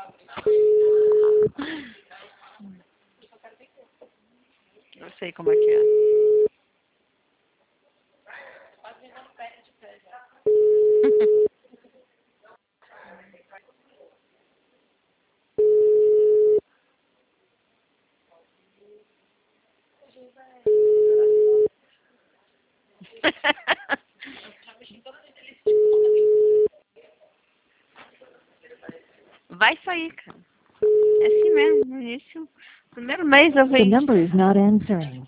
Eu sei como é que é. Vai sair, cara. É assim mesmo, no início. Primeiro mês eu The venho. number is not answering.